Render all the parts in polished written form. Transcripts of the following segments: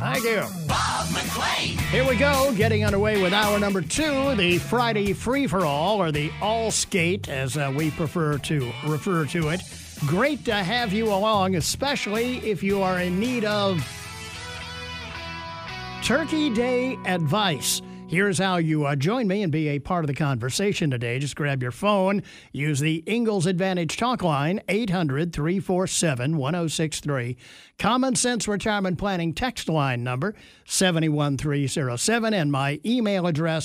Thank you. Bob McLean. Here we go, getting underway with hour number 2, the Friday Free-for-All, or the All-Skate, as we prefer to refer to it. Great to have you along, especially if you are in need of Turkey Day advice. Here's how you join me and be a part of the conversation today. Just grab your phone, use the Ingalls Advantage talk line, 800-347-1063. Common Sense Retirement Planning text line number, 71307, and my email address,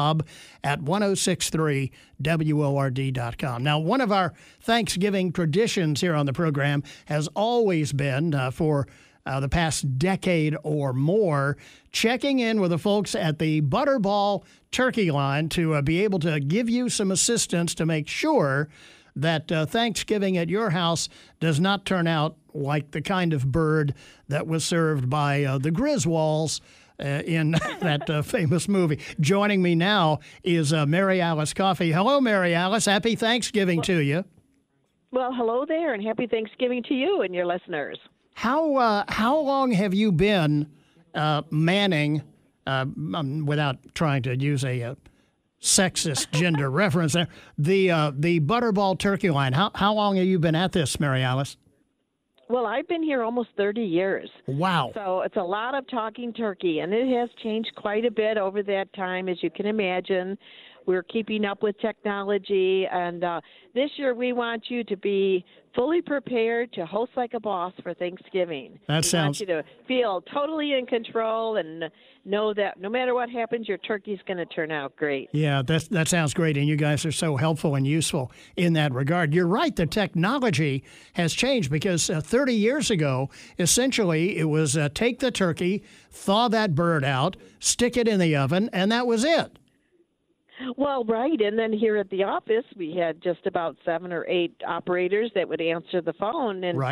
bob@1063word.com. Now, one of our Thanksgiving traditions here on the program has always been for the past decade or more, checking in with the folks at the Butterball Turkey Line to be able to give you some assistance to make sure that Thanksgiving at your house does not turn out like the kind of bird that was served by the Griswolds in that famous movie. Joining me now is Mary Alice Coffey. Hello, Mary Alice. Happy Thanksgiving to you. Well, hello there, and happy Thanksgiving to you and your listeners. How long have you been manning, without trying to use a sexist gender reference there, the Butterball Turkey Line? How long have you been at this, Mary Alice? Well, I've been here almost 30 years. Wow. So it's a lot of talking turkey, and it has changed quite a bit over that time, as you can imagine. We're keeping up with technology, and this year we want you to be fully prepared to host like a boss for Thanksgiving. We want you to feel totally in control and know that no matter what happens, your turkey's going to turn out great. Yeah, that sounds great, and you guys are so helpful and useful in that regard. You're right, the technology has changed because 30 years ago, essentially, it was take the turkey, thaw that bird out, stick it in the oven, and that was it. Well, right, and then here at the office, we had just about 7 or 8 operators that would answer the phone and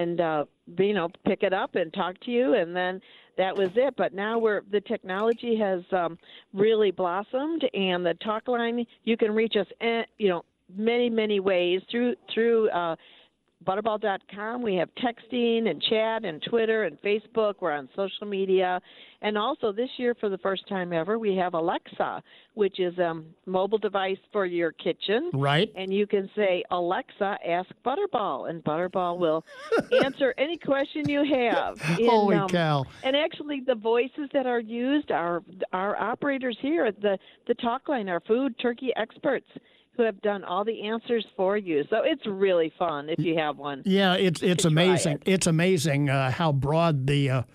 pick it up and talk to you, and then that was it. But now the technology has really blossomed, and the talk line, you can reach us, many, many ways through Butterball.com. We have texting and chat and Twitter and Facebook. We're on social media. And also this year, for the first time ever, we have Alexa, which is a mobile device for your kitchen. Right. And you can say, Alexa, ask Butterball, and Butterball will answer any question you have. Holy cow. And actually, the voices that are used are our operators here at the talk line, our food turkey experts, who have done all the answers for you. So it's really fun if you have one. Yeah, it's amazing. It's amazing how broad the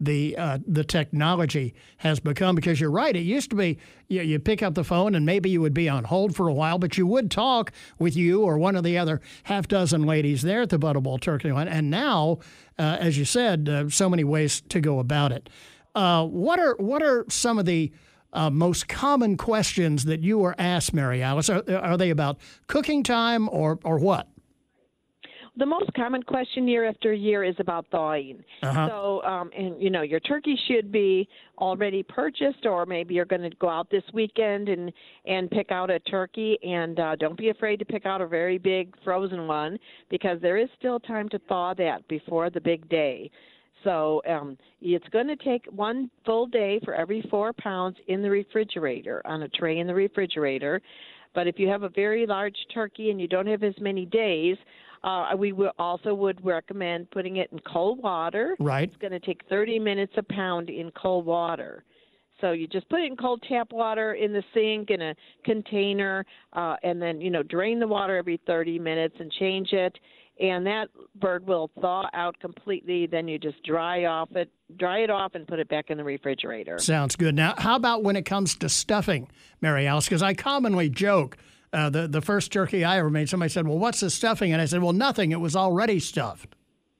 technology has become, because you're right. It used to be you pick up the phone and maybe you would be on hold for a while, but you would talk with you or one of the other half dozen ladies there at the Butterball Turkey Line. And now, as you said, so many ways to go about it. What are some of the most common questions that you were asked, Mary Alice? Are they about cooking time or what? The most common question year after year is about thawing. Uh-huh. So, your turkey should be already purchased, or maybe you're going to go out this weekend and pick out a turkey. And don't be afraid to pick out a very big frozen one, because there is still time to thaw that before the big day. So it's going to take 1 full day for every 4 pounds in the refrigerator, on a tray in the refrigerator. But if you have a very large turkey and you don't have as many days, we would recommend putting it in cold water. Right. It's going to take 30 minutes a pound in cold water. So you just put it in cold tap water in the sink in a container, and then, drain the water every 30 minutes and change it. And that bird will thaw out completely. Then you just dry it off and put it back in the refrigerator. Sounds good. Now, how about when it comes to stuffing, Mary Alice? Because I commonly joke, the first turkey I ever made, somebody said, well, what's the stuffing? And I said, well, nothing. It was already stuffed.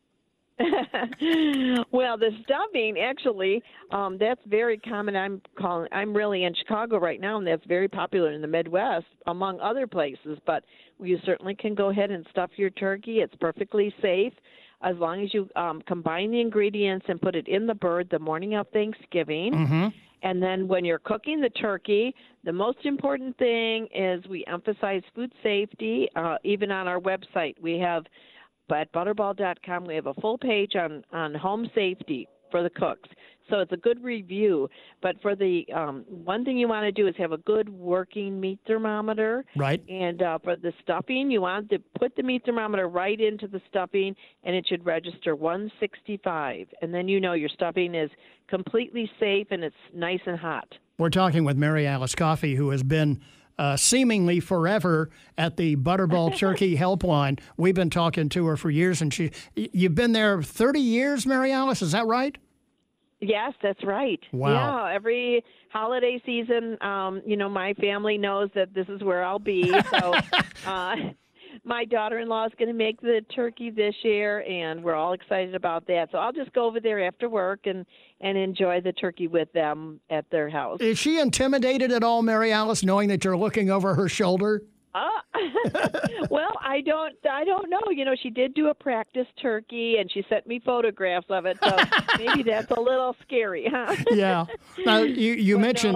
Well, the stuffing, actually, that's very common. I'm really in Chicago right now, and that's very popular in the Midwest, among other places. But you certainly can go ahead and stuff your turkey. It's perfectly safe as long as you combine the ingredients and put it in the bird the morning of Thanksgiving. Mm-hmm. And then when you're cooking the turkey, the most important thing is we emphasize food safety. Even on our website, we have at Butterball.com, we have a full page on home safety for the cooks. So it's a good review. But for the one thing you want to do is have a good working meat thermometer. Right. And for the stuffing, you want to put the meat thermometer right into the stuffing, and it should register 165. And then you know your stuffing is completely safe and it's nice and hot. We're talking with Mary Alice Coffey, who has been seemingly forever at the Butterball Turkey Helpline. We've been talking to her for years, and you've been there 30 years, Mary Alice, is that right? Yes, that's right. Wow. Yeah, every holiday season, my family knows that this is where I'll be. So my daughter-in-law is going to make the turkey this year, and we're all excited about that. So I'll just go over there after work and enjoy the turkey with them at their house. Is she intimidated at all, Mary Alice, knowing that you're looking over her shoulder? Well, I don't know. She did do a practice turkey, and she sent me photographs of it. So maybe that's a little scary, huh? Yeah. Now, you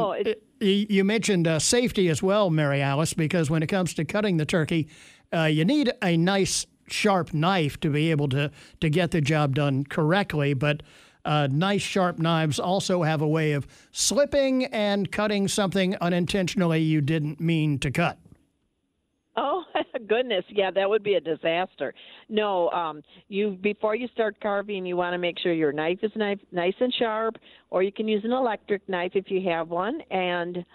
mentioned safety as well, Mary Alice, because when it comes to cutting the turkey, you need a nice sharp knife to be able to get the job done correctly. But nice sharp knives also have a way of slipping and cutting something unintentionally you didn't mean to cut. Oh, goodness. Yeah, that would be a disaster. No, before you start carving, you want to make sure your knife is nice and sharp, or you can use an electric knife if you have one. And,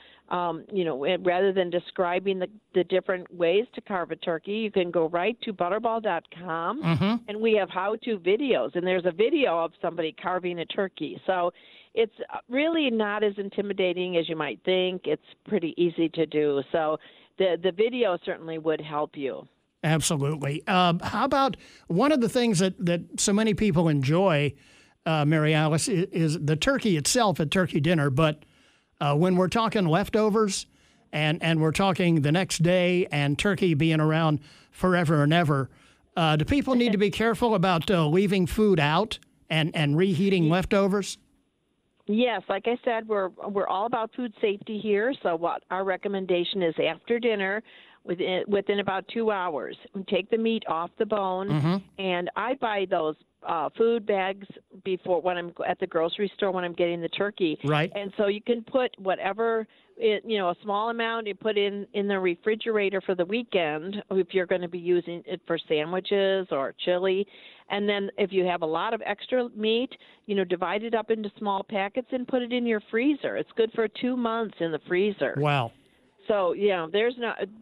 rather than describing the different ways to carve a turkey, you can go right to butterball.com, and we have how-to videos. And there's a video of somebody carving a turkey. So it's really not as intimidating as you might think. It's pretty easy to do. So the video certainly would help you. Absolutely. How about one of the things that so many people enjoy, Mary Alice, is the turkey itself at turkey dinner. But when we're talking leftovers and we're talking the next day and turkey being around forever and ever, do people need to be careful about leaving food out and reheating leftovers? Yes, like I said, we're all about food safety here. So what our recommendation is after dinner, within about 2 hours, we take the meat off the bone, and I buy those food bags before when I'm at the grocery store when I'm getting the turkey. Right. And so you can put whatever a small amount you put in the refrigerator for the weekend if you're going to be using it for sandwiches or chili. And then if you have a lot of extra meat, divide it up into small packets and put it in your freezer. It's good for 2 months in the freezer. Wow. So, there's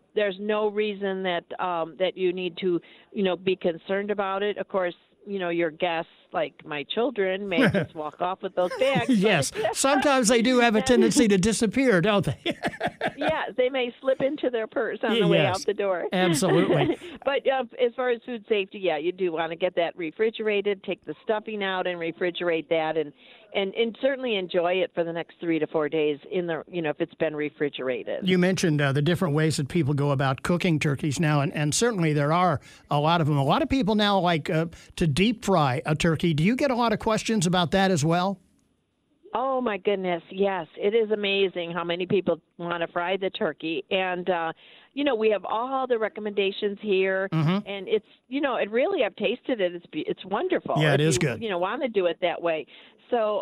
no reason that you need to, be concerned about it. Of course, your guests, like my children, may just walk off with those bags. Yes. Sometimes they do have a tendency to disappear, don't they? Yeah, they may slip into their purse on the way out the door. Absolutely. But as far as food safety, you do want to get that refrigerated, take the stuffing out and refrigerate that, and certainly enjoy it for the next 3 to 4 days if it's been refrigerated. You mentioned the different ways that people go about cooking turkeys now, and certainly there are a lot of them. A lot of people now like to deep fry a turkey. Do you get a lot of questions about that as well? Oh, my goodness, yes. It is amazing how many people want to fry the turkey. And, we have all the recommendations here. And it's, it really, I've tasted it. It's wonderful. Yeah, it is good. Want to do it that way. So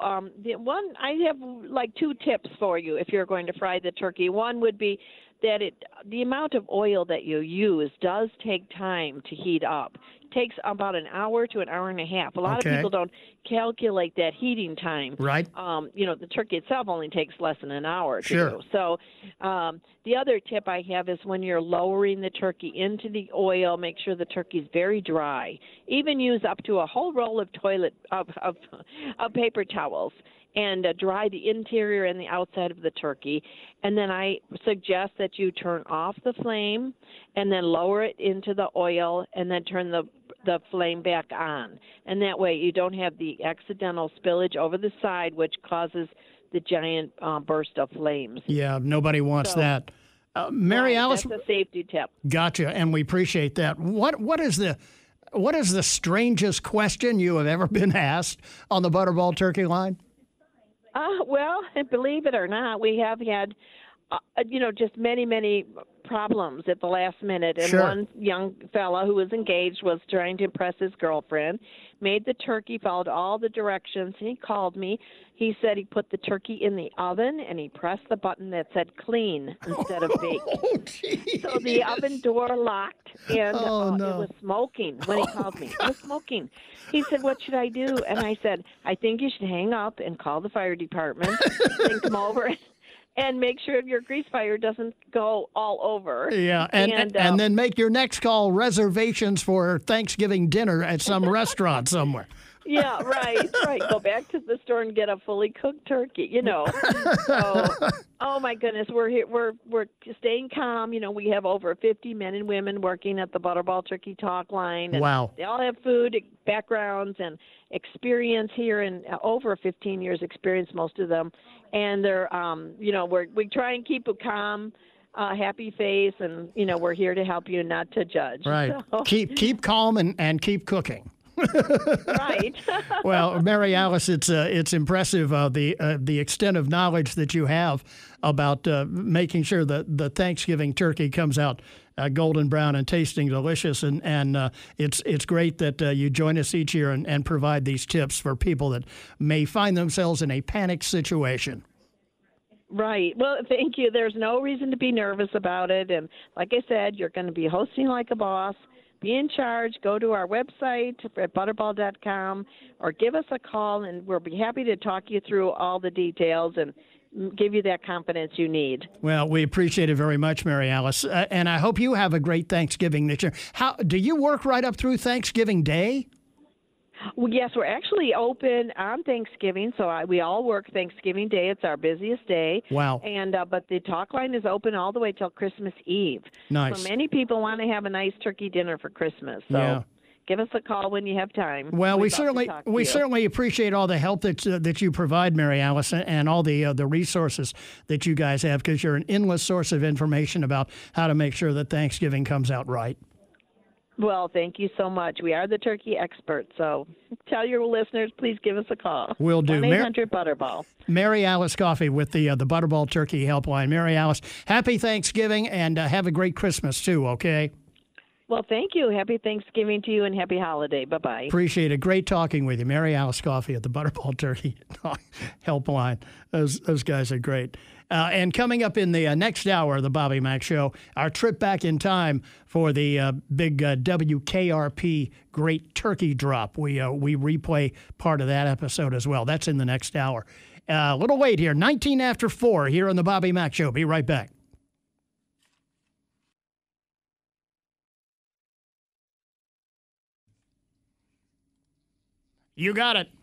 I have like 2 tips for you if you're going to fry the turkey. One would be that the amount of oil that you use does take time to heat up. It takes about an hour to an hour and a half. A lot of people don't calculate that heating time. Right. The turkey itself only takes less than an hour to Sure. do. So the other tip I have is when you're lowering the turkey into the oil, make sure the turkey's very dry. Even use up to a whole roll of of paper towels and dry the interior and the outside of the turkey. And then I suggest that you turn off the flame and then lower it into the oil and then turn the flame back on. And that way you don't have the accidental spillage over the side, which causes the giant burst of flames. Yeah, nobody wants that. Mary Alice, that's a safety tip. Gotcha, and we appreciate that. What is the strangest question you have ever been asked on the Butterball Turkey Line? Well, believe it or not, we have had just many problems at the last minute. And Sure. one young fella who was engaged was trying to impress his girlfriend, made the turkey, followed all the directions, and he called me. He said he put the turkey in the oven and he pressed the button that said clean instead of baked. Oh, geez. So the oven door locked, and Oh, no. it was smoking when he called me. It was smoking. He said, "What should I do?" And I said, "I think you should hang up and call the fire department and come over and make sure your grease fire doesn't go all over." Yeah, and then make your next call reservations for Thanksgiving dinner at some restaurant somewhere. Yeah, right. Go back to the store and get a fully cooked turkey. So, oh my goodness, we're here. We're staying calm. We have over 50 men and women working at the Butterball Turkey Talk Line. And Wow. They all have food backgrounds and experience here, and over 15 years experience, most of them. And they're, we try and keep a calm, happy face, and we're here to help you, not to judge. Right. So. Keep calm and keep cooking. Right. Well, Mary Alice, it's impressive the extent of knowledge that you have about making sure that the Thanksgiving turkey comes out golden brown and tasting delicious, and it's great that you join us each year and provide these tips for people that may find themselves in a panic situation. Right. Well, thank you. There's no reason to be nervous about it, and like I said, you're going to be hosting like a boss. Be in charge. Go to our website at butterball.com or give us a call, and we'll be happy to talk you through all the details and give you that confidence you need. Well, we appreciate it very much, Mary Alice, and I hope you have a great Thanksgiving this year. How do you work right up through Thanksgiving Day? Well, yes, we're actually open on Thanksgiving, so we all work Thanksgiving Day. It's our busiest day. Wow. And but the talk line is open all the way till Christmas Eve. Nice. So many people want to have a nice turkey dinner for Christmas. So Yeah. give us a call when you have time. Well, we We'd love to talk to you. certainly appreciate all the help that you provide, Mary Alice, and all the resources that you guys have, because you're an endless source of information about how to make sure that Thanksgiving comes out right. Well, thank you so much. We are the turkey experts, so tell your listeners, please give us a call. Will do. 1-800-BUTTERBALL. Mary Alice Coffey with the Butterball Turkey Helpline. Mary Alice, happy Thanksgiving, and have a great Christmas, too, okay? Well, thank you. Happy Thanksgiving to you, and happy holiday. Bye-bye. Appreciate it. Great talking with you. Mary Alice Coffey at the Butterball Turkey Helpline. Those guys are great. And coming up in the next hour of the Bobby Mack Show, our trip back in time for the big WKRP Great Turkey Drop. We replay part of that episode as well. That's in the next hour. A little late here, 19 after 4 here on the Bobby Mack Show. Be right back. You got it.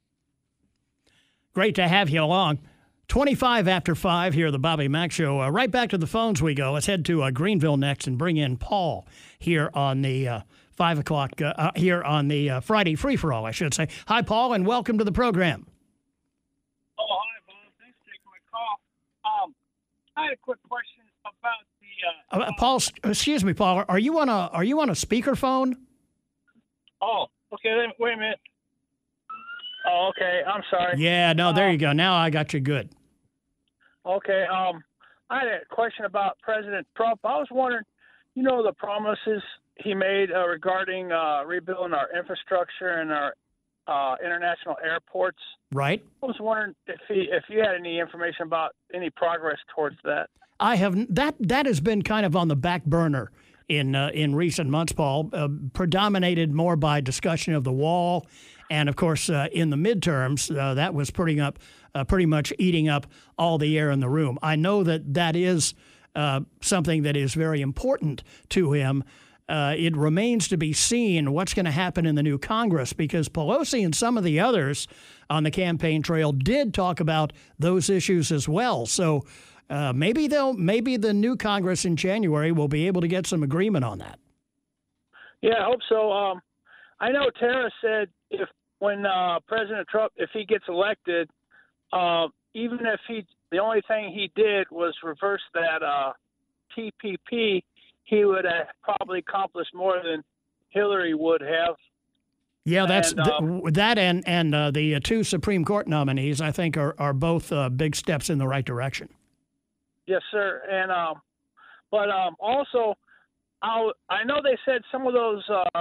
Great to have you along. 25 after 5 here at the Bobby Mack Show. Right back to the phones we go. Let's head to Greenville next and bring in Paul here on the 5 o'clock, here on the Friday free-for-all, I should say. Hi, Paul, and welcome to the program. Oh, hi, Bob. Thanks for taking my call. I had a quick question about the... Paul, excuse me, Paul, are you on a speakerphone? Oh, okay. Wait a minute. Oh, okay. I'm sorry. Yeah, no, there you go. Now I got you good. Okay. I had a question about President Trump. I was wondering, the promises he made regarding rebuilding our infrastructure and our international airports. Right. I was wondering if you had any information about any progress towards that. I have that has been kind of on the back burner in recent months, Paul, predominated more by discussion of the wall. And, of course, in the midterms, that was pretty much eating up all the air in the room. I know that is something that is very important to him. It remains to be seen what's going to happen in the new Congress, because Pelosi and some of the others on the campaign trail did talk about those issues as well. So maybe the new Congress in January will be able to get some agreement on that. Yeah, I hope so. I know Tara said when President Trump, if he gets elected, even if the only thing he did was reverse that TPP, he would have probably accomplished more than Hillary would have. Yeah, that's that and the two Supreme Court nominees, I think, are both big steps in the right direction. Yes, sir. And but also, I know they said some of those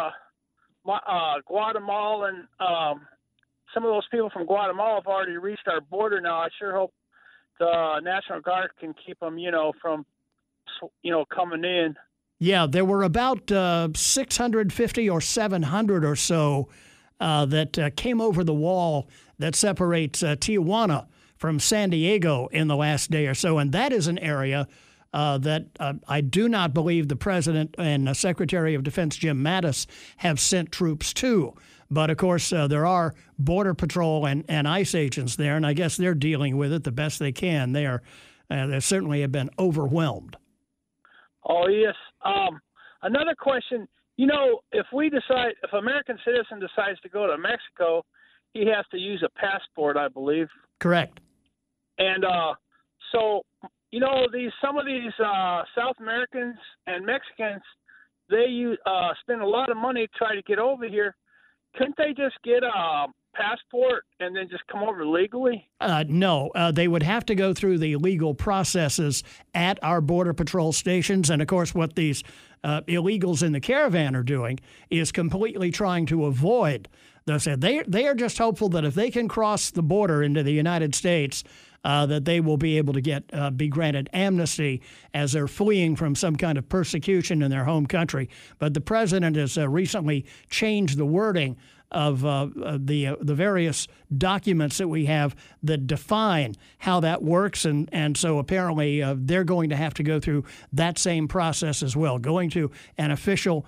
Guatemalan, some of those people from Guatemala have already reached our border now. I sure hope the National Guard can keep them, from, coming in. Yeah, there were about 650 or 700 or so that came over the wall that separates Tijuana from San Diego in the last day or so. And that is an area that I do not believe the President and Secretary of Defense Jim Mattis have sent troops to. But, of course, there are Border Patrol and ICE agents there, and I guess they're dealing with it the best they can. They certainly have been overwhelmed. Oh, yes. Another question, if a American citizen decides to go to Mexico, he has to use a passport, I believe. Correct. And so, some of these South Americans and Mexicans, they spend a lot of money to try to get over here. Couldn't they just get a passport and then just come over legally? No, they would have to go through the legal processes at our Border Patrol stations. And, of course, what these illegals in the caravan are doing is completely trying to avoid those. They are just hopeful that if they can cross the border into the United States, that they will be able to be granted amnesty as they're fleeing from some kind of persecution in their home country. But the president has recently changed the wording of the various documents that we have that define how that works. And so apparently they're going to have to go through that same process as well, going to an official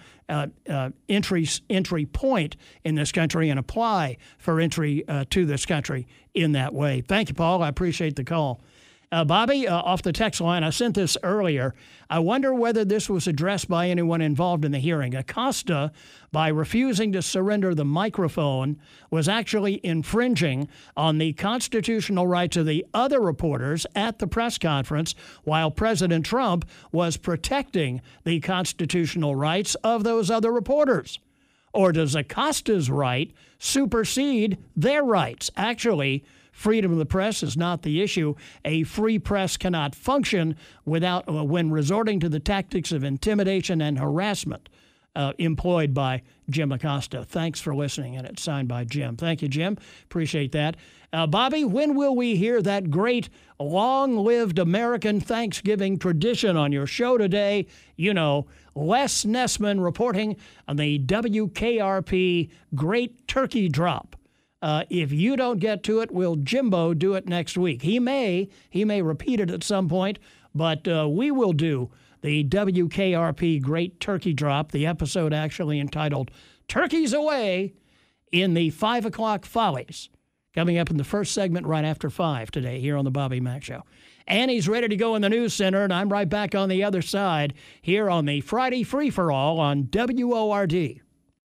entry point in this country and apply for entry to this country in that way. Thank you, Paul. I appreciate the call. Bobby, off the text line, I sent this earlier. I wonder whether this was addressed by anyone involved in the hearing. Acosta, by refusing to surrender the microphone, was actually infringing on the constitutional rights of the other reporters at the press conference, while President Trump was protecting the constitutional rights of those other reporters. Or does Acosta's right supersede their rights? Actually, freedom of the press is not the issue. A free press cannot function when resorting to the tactics of intimidation and harassment employed by Jim Acosta. Thanks for listening, and it's signed by Jim. Thank you, Jim. Appreciate that. Bobby, when will we hear that great long-lived American Thanksgiving tradition on your show today? Les Nessman reporting on the WKRP Great Turkey Drop. If you don't get to it, will Jimbo do it next week? He may repeat it at some point, but we will do the WKRP Great Turkey Drop, the episode actually entitled Turkeys Away, in the 5 o'clock Follies, coming up in the first segment right after 5 today here on the Bobby Mack Show. Annie's ready to go in the news center, and I'm right back on the other side here on the Friday Free-for-All on WORD.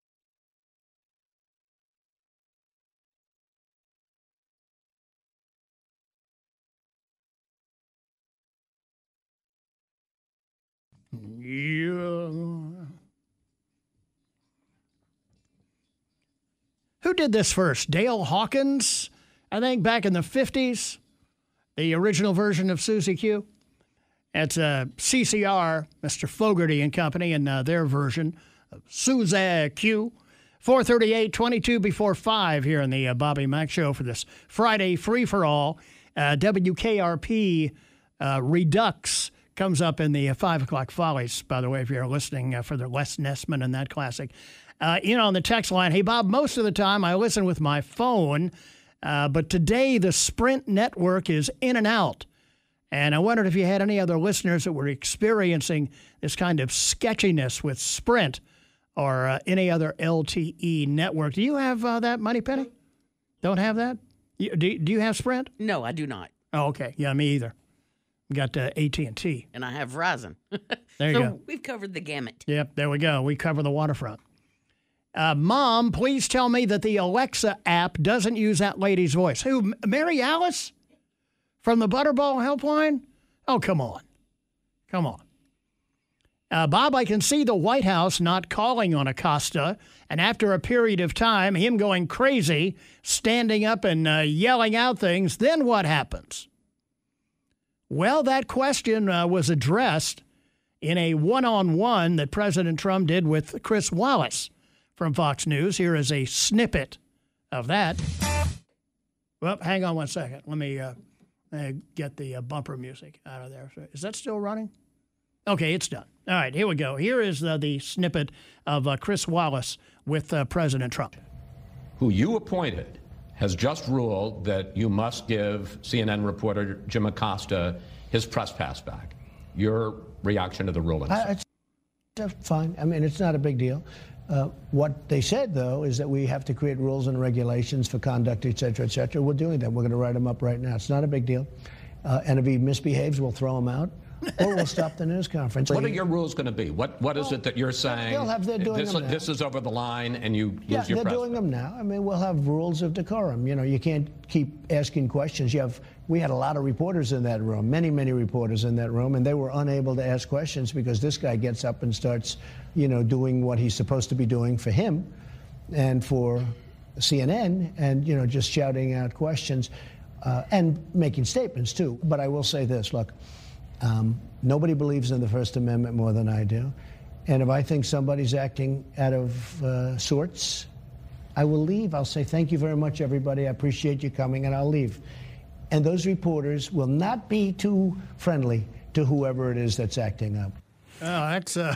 Yeah. Who did this first? Dale Hawkins, I think, back in the 50s. The original version of Susie Q. It's CCR, Mr. Fogarty and Company, and their version of Susie Q. 4:38, 22 before 5 here on the Bobby Mack Show for this Friday free-for-all. WKRP Redux comes up in the 5 o'clock Follies, by the way, if you're listening for the Les Nessman and that classic. On the text line, hey, Bob, most of the time I listen with my phone, but today the Sprint network is in and out. And I wondered if you had any other listeners that were experiencing this kind of sketchiness with Sprint or any other LTE network. Do you have that, Moneypenny? Don't have that? Do you have Sprint? No, I do not. Oh, okay. Yeah, me either. Got AT&T. And I have Verizon. There you go. So we've covered the gamut. Yep, there we go. We cover the waterfront. Mom, please tell me that the Alexa app doesn't use that lady's voice. Who, Mary Alice? From the Butterball Helpline? Oh, come on. Come on. Bob, I can see the White House not calling on Acosta, and after a period of time, him going crazy, standing up and yelling out things, then what happens? Well, that question was addressed in a one-on-one that President Trump did with Chris Wallace from Fox News. Here is a snippet of that. Well, hang on one second. Let me get the bumper music out of there. Is that still running? Okay, it's done. All right, here we go. Here is the snippet of Chris Wallace with President Trump. Who you appointed has just ruled that you must give CNN reporter Jim Acosta his press pass back. Your reaction to the ruling? It's fine. I mean, it's not a big deal. What they said, though, is that we have to create rules and regulations for conduct, et cetera, et cetera. We're doing that. We're going to write them up right now. It's not a big deal. And if he misbehaves, we'll throw him out. Or we'll stop the news conference. What are your rules going to be? What is it that you're saying? They're doing them now. This is over the line, and you lose your press. Yeah, they're doing them now. I mean, we'll have rules of decorum. You know, you can't keep asking questions. We had a lot of reporters in that room, many reporters in that room, and they were unable to ask questions because this guy gets up and starts, doing what he's supposed to be doing for him and for CNN, and just shouting out questions and making statements too. But I will say this: look. Nobody believes in the First Amendment more than I do. And if I think somebody's acting out of sorts, I will leave. I'll say, thank you very much, everybody. I appreciate you coming, and I'll leave. And those reporters will not be too friendly to whoever it is that's acting up. Oh,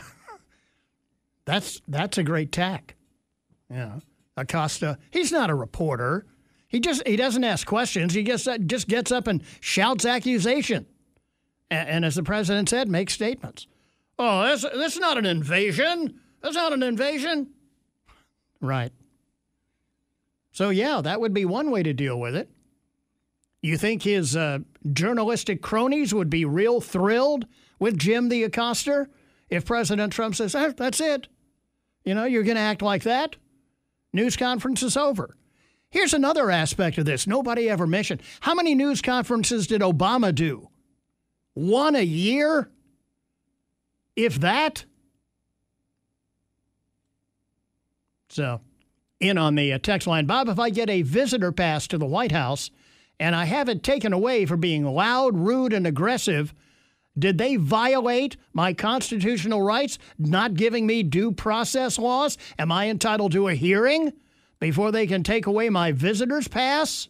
that's a great tack. Yeah. Acosta, he's not a reporter. He doesn't ask questions. He just gets up and shouts accusation. And as the president said, make statements. Oh, that's not an invasion. That's not an invasion. Right. So, yeah, that would be one way to deal with it. You think his journalistic cronies would be real thrilled with Jim the Acoster if President Trump says, that's it. You're going to act like that? News conference is over. Here's another aspect of this nobody ever mentioned. How many news conferences did Obama do? One a year? If that? So, in on the text line, Bob, if I get a visitor pass to the White House and I have it taken away for being loud, rude, and aggressive, did they violate my constitutional rights, not giving me due process laws? Am I entitled to a hearing before they can take away my visitor's pass?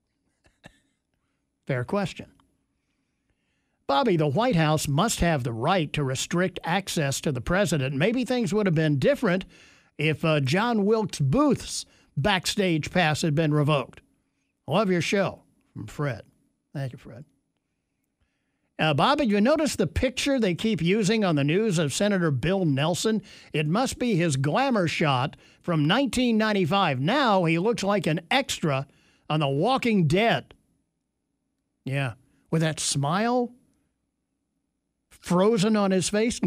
Fair question. Bobby, the White House must have the right to restrict access to the president. Maybe things would have been different if John Wilkes Booth's backstage pass had been revoked. Love your show. From Fred. Thank you, Fred. Bobby, you notice the picture they keep using on the news of Senator Bill Nelson? It must be his glamour shot from 1995. Now he looks like an extra on The Walking Dead. Yeah, with that smile frozen on his face.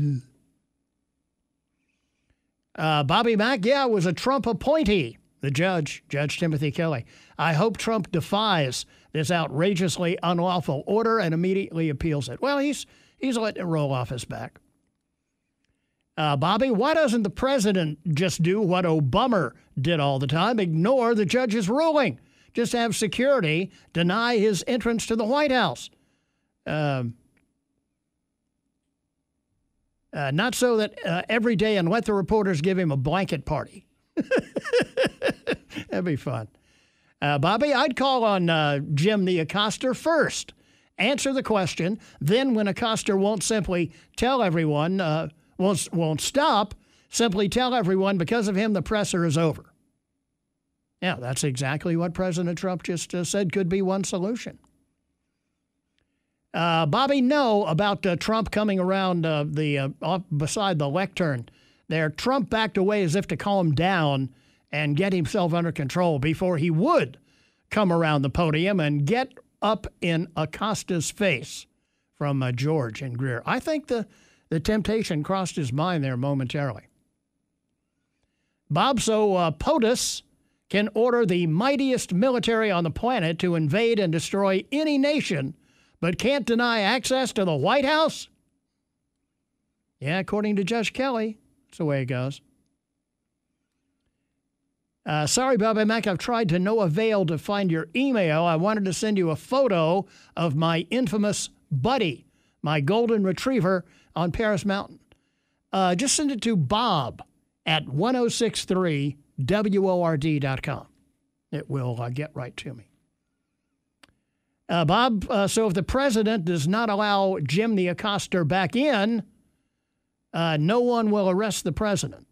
Bobby Mack, was a Trump appointee. The Judge Timothy Kelly. I hope Trump defies this outrageously unlawful order and immediately appeals it. Well, he's letting it roll off his back. Bobby, why doesn't the president just do what Obama did all the time? Ignore the judge's ruling. Just have security deny his entrance to the White House. Not so that every day and let the reporters give him a blanket party. That'd be fun. Bobby, I'd call on Jim the Acoster first. Answer the question. Then when Acoster won't simply tell everyone, won't stop, simply tell everyone because of him the presser is over. Yeah, that's exactly what President Trump just said could be one solution. Bobby, no, about Trump coming around beside the lectern there. Trump backed away as if to calm down and get himself under control before he would come around the podium and get up in Acosta's face from George and Greer. I think the temptation crossed his mind there momentarily. Bob, so POTUS can order the mightiest military on the planet to invade and destroy any nation, but can't deny access to the White House? Yeah, according to Judge Kelly, that's the way it goes. Sorry, Bobby Mack, I've tried to no avail to find your email. I wanted to send you a photo of my infamous Buddy, my golden retriever on Paris Mountain. Just send it to Bob at 1063word.com. It will get right to me. Bob, so if the president does not allow Jim the Accoster back in, no one will arrest the president.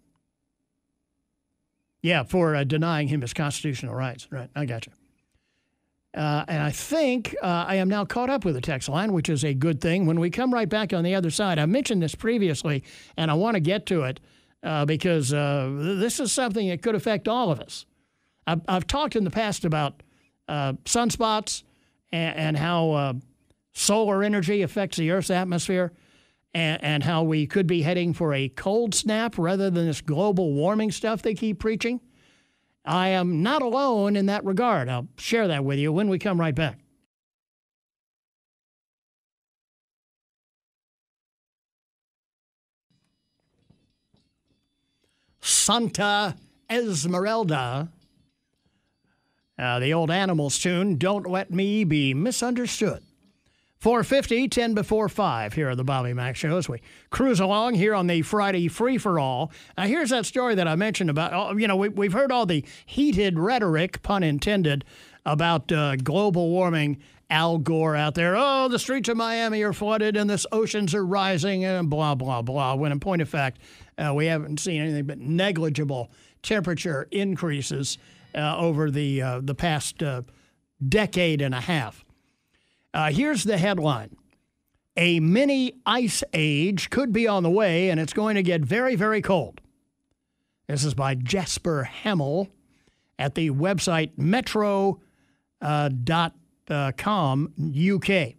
Yeah, for denying him his constitutional rights. Right, I got you. And I think I am now caught up with the text line, which is a good thing. When we come right back on the other side, I mentioned this previously, and I want to get to it because this is something that could affect all of us. I've talked in the past about sunspots and how solar energy affects the Earth's atmosphere and how we could be heading for a cold snap rather than this global warming stuff they keep preaching. I am not alone in that regard. I'll share that with you when we come right back. Santa Esmeralda. The old Animals tune, Don't Let Me Be Misunderstood. 4:50, 10 before 5 here on the Bobby Mack Show as we cruise along here on the Friday free-for-all. Now, here's that story that I mentioned about, we've heard all the heated rhetoric, pun intended, about global warming. Al Gore out there, oh, the streets of Miami are flooded and the oceans are rising and blah, blah, blah, when in point of fact, we haven't seen anything but negligible temperature increases over the past decade and a half. Here's the headline. A mini ice age could be on the way, and it's going to get very, very cold. This is by Jasper Hamill at the website metro.com UK.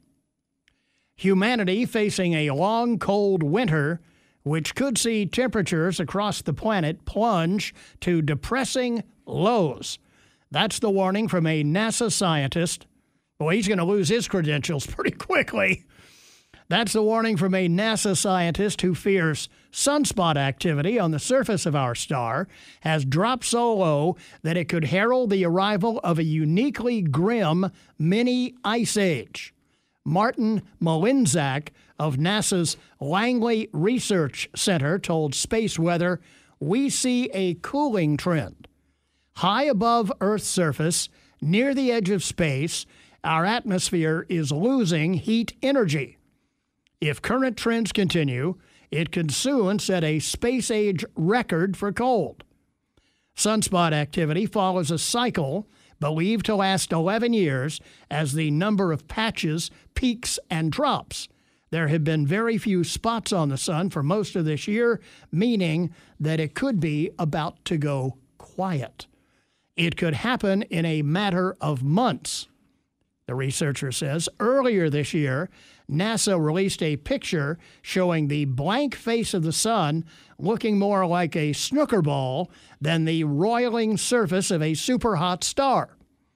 Humanity facing a long, cold winter, which could see temperatures across the planet plunge to depressing lows. That's the warning from a NASA scientist. Well, he's going to lose his credentials pretty quickly. That's the warning from a NASA scientist who fears sunspot activity on the surface of our star has dropped so low that it could herald the arrival of a uniquely grim mini ice age. Martin Malinczak of NASA's Langley Research Center told Space Weather, "We see a cooling trend. High above Earth's surface, near the edge of space, our atmosphere is losing heat energy. If current trends continue, it could soon set a space-age record for cold." Sunspot activity follows a cycle believed to last 11 years as the number of patches peaks and drops. There have been very few spots on the sun for most of this year, meaning that it could be about to go quiet. It could happen in a matter of months. The researcher says earlier this year, NASA released a picture showing the blank face of the sun looking more like a snooker ball than the roiling surface of a superhot star.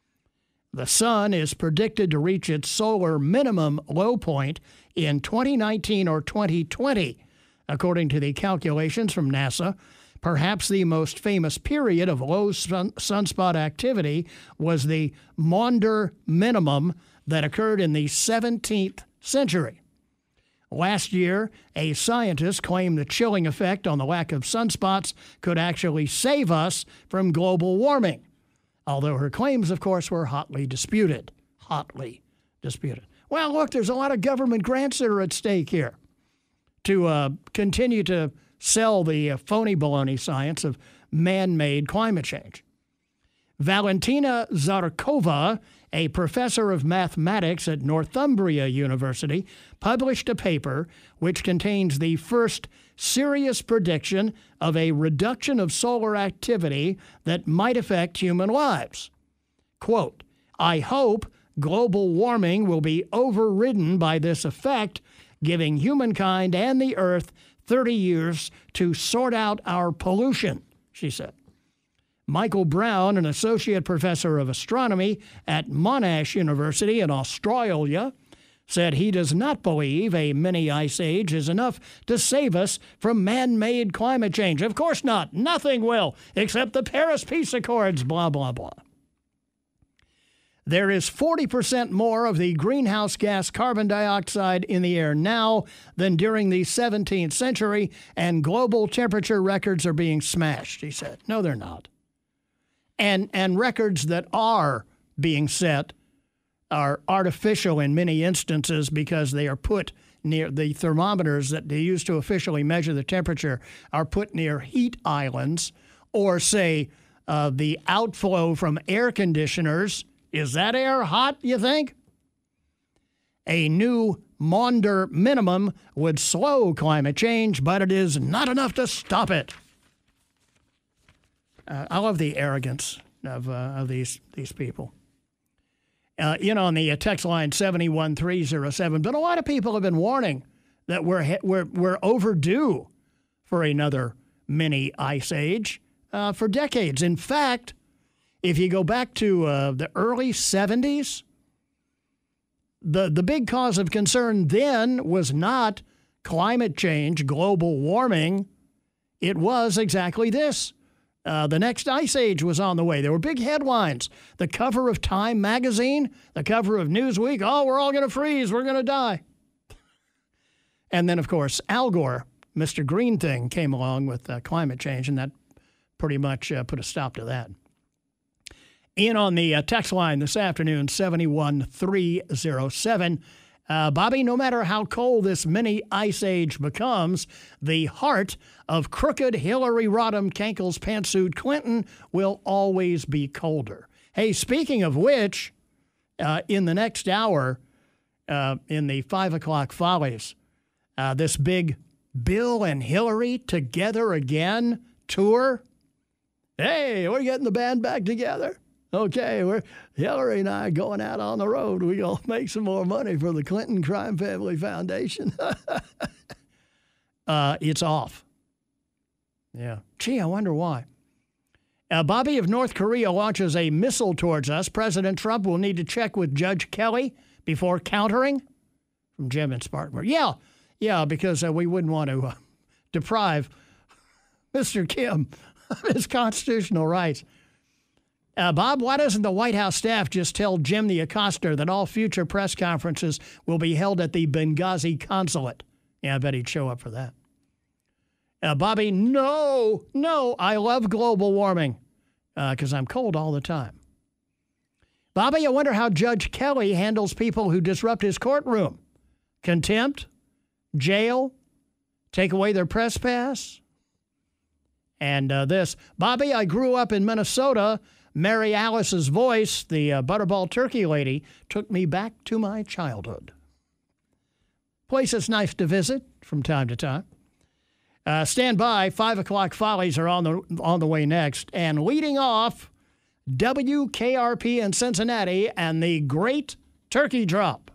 The sun is predicted to reach its solar minimum low point in 2019 or 2020, according to the calculations from NASA. Perhaps the most famous period of low sunspot activity was the Maunder minimum that occurred in the 17th century. Last year, a scientist claimed the chilling effect on the lack of sunspots could actually save us from global warming, although her claims, of course, were hotly disputed. Well, look, there's a lot of government grants that are at stake here to continue to sell the phony baloney science of man-made climate change. Valentina Zarkova, a professor of mathematics at Northumbria University, published a paper which contains the first serious prediction of a reduction of solar activity that might affect human lives. Quote, "I hope global warming will be overridden by this effect, giving humankind and the Earth 30 years to sort out our pollution," she said. Michael Brown, an associate professor of astronomy at Monash University in Australia, said he does not believe a mini ice age is enough to save us from man-made climate change. Of course not. Nothing will, except the Paris Peace Accords, blah, blah, blah. There is 40% more of the greenhouse gas carbon dioxide in the air now than during the 17th century, and global temperature records are being smashed, he said. No, they're not. And records that are being set are artificial in many instances because they are put near the thermometers that they use to officially measure the temperature are put near heat islands or, say, the outflow from air conditioners. Is that air hot, you think? A new Maunder minimum would slow climate change, but it is not enough to stop it. I love the arrogance of these people. On the text line 71307, but a lot of people have been warning that we're overdue for another mini ice age for decades. In fact, if you go back to the early 70s, the big cause of concern then was not climate change, global warming. It was exactly this. The next ice age was on the way. There were big headlines. The cover of Time magazine, the cover of Newsweek, oh, we're all going to freeze, we're going to die. And then, of course, Al Gore, Mr. Green Thing, came along with climate change, and that pretty much put a stop to that. In on the text line this afternoon, 71307. Bobby, no matter how cold this mini ice age becomes, the heart of crooked Hillary Rodham Kankles pantsuit Clinton will always be colder. Hey, speaking of which, in the next hour, in the 5 o'clock Follies, this big Bill and Hillary Together Again tour. Hey, we're getting the band back together. Okay, Hillary and I are going out on the road. We're going to make some more money for the Clinton Crime Family Foundation. It's off. Yeah. Gee, I wonder why. Bobby, if North Korea launches a missile towards us, President Trump will need to check with Judge Kelly before countering? From Jim in Spartanburg. Yeah, because we wouldn't want to deprive Mr. Kim of his constitutional rights. Bob, why doesn't the White House staff just tell Jim the Accoster that all future press conferences will be held at the Benghazi consulate? Yeah, I bet he'd show up for that. Bobby, no, I love global warming because I'm cold all the time. Bobby, I wonder how Judge Kelly handles people who disrupt his courtroom. Contempt? Jail? Take away their press pass? And this, Bobby, I grew up in Minnesota. Mary Alice's voice, the Butterball turkey lady, took me back to my childhood. Place is nice to visit from time to time. Stand by. 5 o'clock Follies are on the way next. And leading off, WKRP in Cincinnati and the Great Turkey Drop.